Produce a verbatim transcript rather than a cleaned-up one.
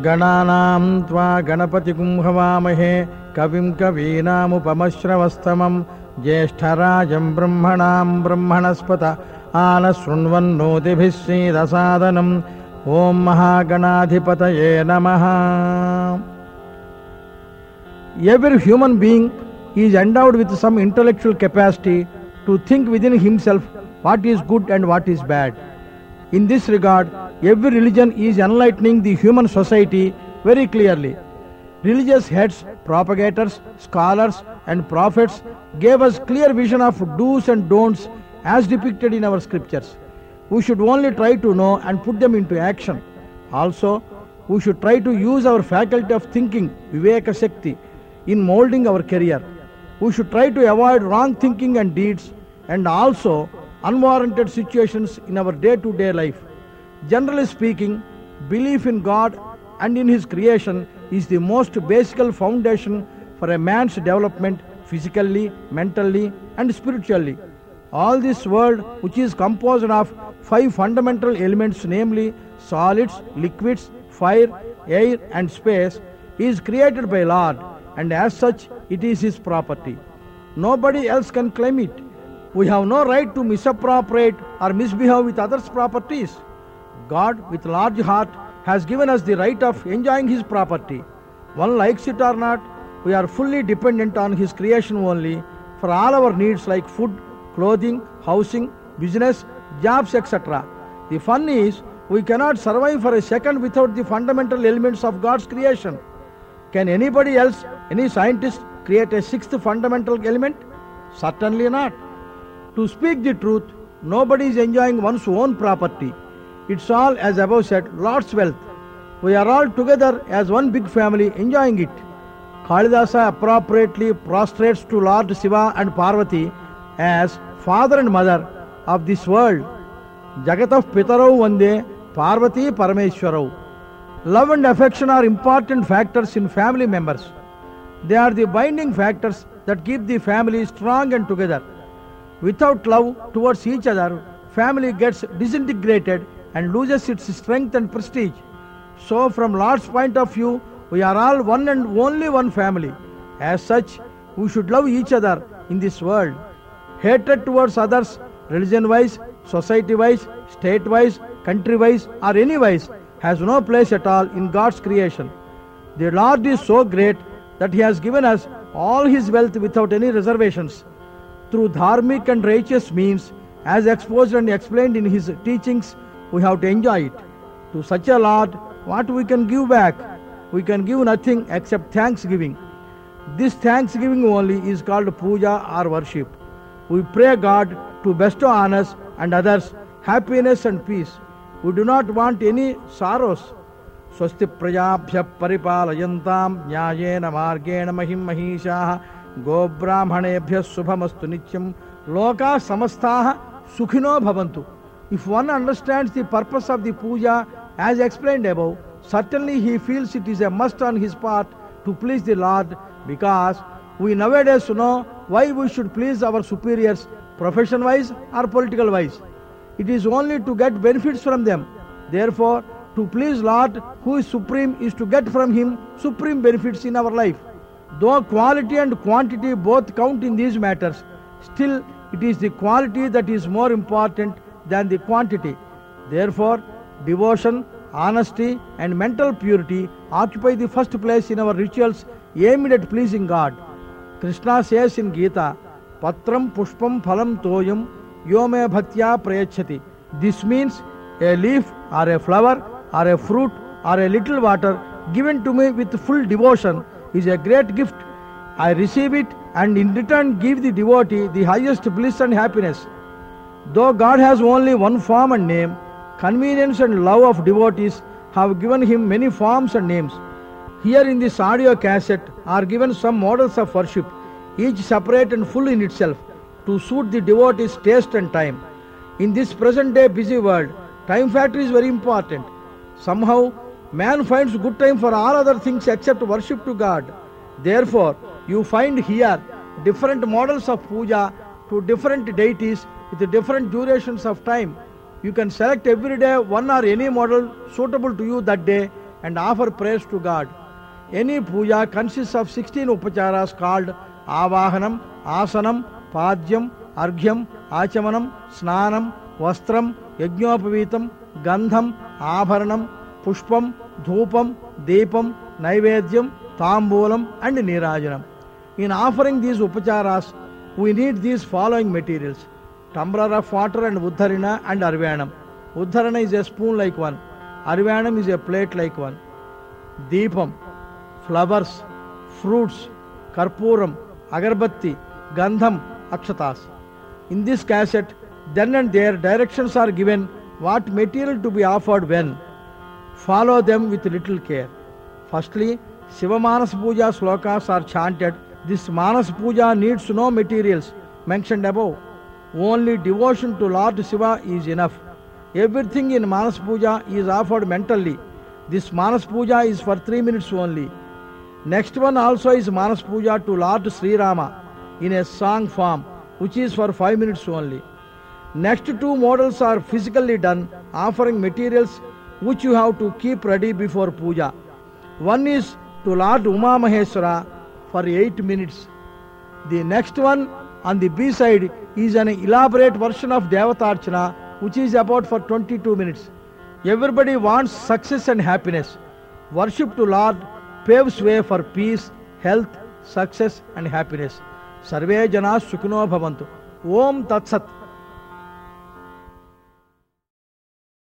गणानां त्वा गणपतिगुं हवामहे कविं कवीनामुपमश्रवस्तमं ज्येष्ठराजं ब्रह्मणां ब्रह्मणस्पत आनशृण्वन्नोतिभिः सीदसादनम् ॐ महागणाधिपतये नमः. Every human being is endowed with some intellectual capacity to think within himself what is good and what is bad. In this regard, every religion is enlightening the human society very clearly. Religious heads, propagators, scholars and prophets gave us clear vision of do's and don'ts as depicted in our scriptures. We should only try to know and put them into action. Also, we should try to use our faculty of thinking, Viveka Shakti, in molding our career. We should try to avoid wrong thinking and deeds and also unwarranted situations in our day-to-day life. Generally speaking, belief in God and in His creation is the most basic foundation for a man's development physically, mentally and spiritually. All this world, which is composed of five fundamental elements, namely solids, liquids, fire, air and space, is created by Lord, and as such it is His property. Nobody else can claim it. We have no right to misappropriate or misbehave with others' properties. God, with large heart, has given us the right of enjoying His property. One likes it or not, we are fully dependent on His creation only for all our needs like food, clothing, housing, business, jobs, et cetera. The fun is, we cannot survive for a second without the fundamental elements of God's creation. Can anybody else, any scientist, create a sixth fundamental element? Certainly not. To speak the truth, nobody is enjoying one's own property. It's all, as above said, Lord's wealth. We are all together as one big family enjoying it. Kalidasa appropriately prostrates to Lord Shiva and Parvati as father and mother of this world. Jagatah Pitarau Vande Parvati Parameshwarau. Love and affection are important factors in family members. They are the binding factors that keep the family strong and together. Without love towards each other, family gets disintegrated and loses its strength and prestige. So from Lord's point of view, we are all one and only one family. As such, we should love each other in this world. Hatred towards others, religion-wise, society-wise, state-wise, country-wise or any-wise, has no place at all in God's creation. The Lord is so great that He has given us all His wealth without any reservations. Through dharmic and righteous means, as exposed and explained in His teachings, we have to enjoy it. To such a Lord, what we can give back? We can give nothing except thanksgiving. This thanksgiving only is called puja or worship. We pray God to bestow on us and others happiness and peace. We do not want any sorrows. Swasti prajabhya paripalayantam nyayena margena mahim mahishaha go brahmanebhya subhamastu nityam loka samastaha sukhino bhavantu. If one understands the purpose of the puja as explained above, certainly he feels it is a must on his part to please the Lord, because we nowadays know why we should please our superiors, profession-wise or political-wise. It is only to get benefits from them. Therefore, to please Lord, who is supreme, is to get from Him supreme benefits in our life. Though quality and quantity both count in these matters, still it is the quality that is more important than the quantity. Therefore, devotion, honesty and mental purity occupy the first place in our rituals aimed at pleasing God. Krishna says in Gita, Patram Pushpam Phalam Toyam Yome Bhaktya Prayachati. This means a leaf or a flower or a fruit or a little water given to me with full devotion is a great gift. I receive it and in return give the devotee the highest bliss and happiness. Though God has only one form and name, convenience and love of devotees have given Him many forms and names. Here in this audio cassette are given some models of worship, each separate and full in itself, to suit the devotee's taste and time. In this present day busy world, time factor is very important. Somehow, man finds good time for all other things except worship to God. Therefore, you find here different models of puja to different deities with different durations of time. You can select every day one or any model suitable to you that day and offer prayers to God. Any puja consists of sixteen upacharas called Avahanam, Asanam, Padyam, Arghyam, Achamanam, Snanam, Vastram, Yajnopavitam, Gandham, Abharanam, Pushpam, Dhupam, Deepam, Naivedyam, Tambulam and Nirajanam. In offering these upacharas, we need these following materials: tumbler of water and Uddharina and Arvanam. Uddharana is a spoon like one. Arvanam is a plate like one. Deepam, flowers, fruits, Karpuram, Agarbatti, Gandham, Akshatas. In this cassette, then and there directions are given what material to be offered when. Follow them with little care. Firstly, Shiva Manas Puja slokas are chanted. This Manas Puja needs no materials mentioned above. Only devotion to Lord Shiva is enough. Everything in Manas Puja is offered mentally. This Manas Puja is for three minutes only. Next one also is Manas Puja to Lord Sri Rama in a song form, which is for five minutes only. Next two models are physically done, offering materials which you have to keep ready before puja. One is to Lord Uma Maheshwara for eight minutes. The next one on the B side is an elaborate version of Devatarchana, which is about for twenty-two minutes. Everybody wants success and happiness. Worship to Lord paves way for peace, health, success and happiness. Sarve Janas Sukhino Bhavantu. Om Tat Sat.